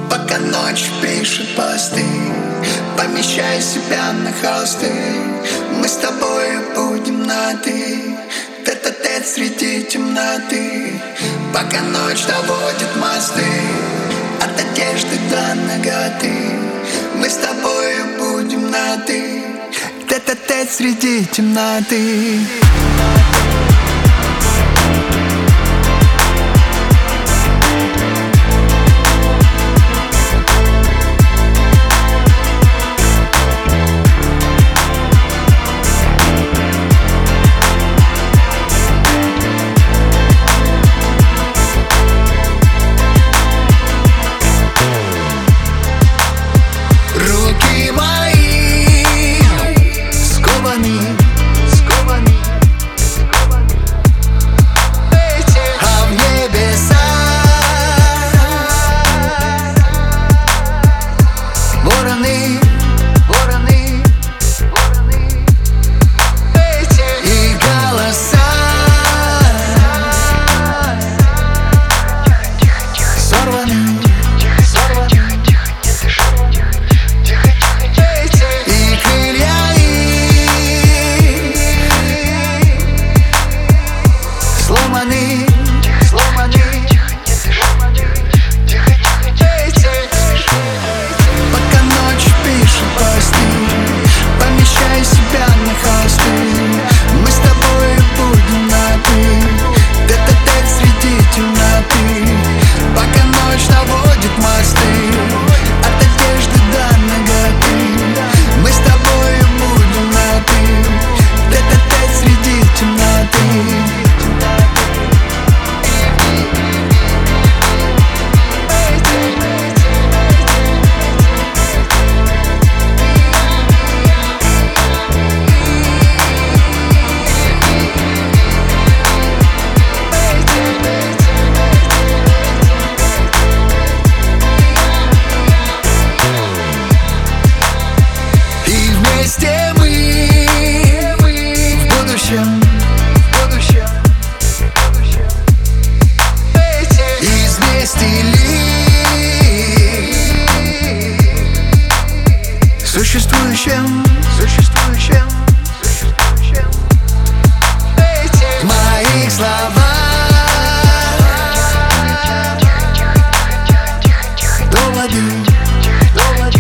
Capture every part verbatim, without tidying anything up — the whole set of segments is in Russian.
Пока ночь пишет посты, помещай себя на холсты. Мы с тобою будем на ты, тет-а-тет среди темноты. Пока ночь доводит мосты от одежды до наготы. Мы с тобою будем на ты, тет-а-тет среди темноты. Руки мои скованы, скованы, скованы. А в небесах вороны, вороны, вороны. И голоса сорваны. Сломаны, сломаны, пока ночь пишет посты, помещай себя на холсты. Мы с тобой будем на ты, тет-а-тет среди темноты. Пока ночь наводит мосты от одежды до наготы. Мы с тобой будем на ты, тет-а-тет среди темноты. Вместе мы в будущем, в будущем, в будущем. Из вместе ли существующим, существующим, существующим. В моих словах доводы, доводы.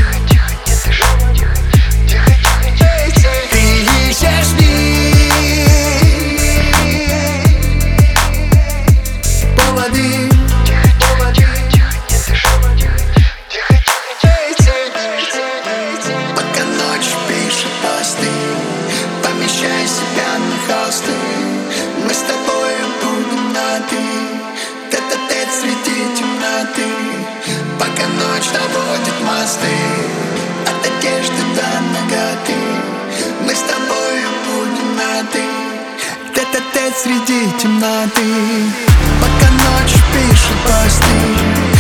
Пока ночь пишет посты, помещай себя на холсты. Мы с тобою будем на ты, тет-а-тет среди темноты. Пока ночь доводит мосты от одежды до наготы. Мы с тобою будем на ты, тет-а-тет среди темноты. Пока ночь пишет посты.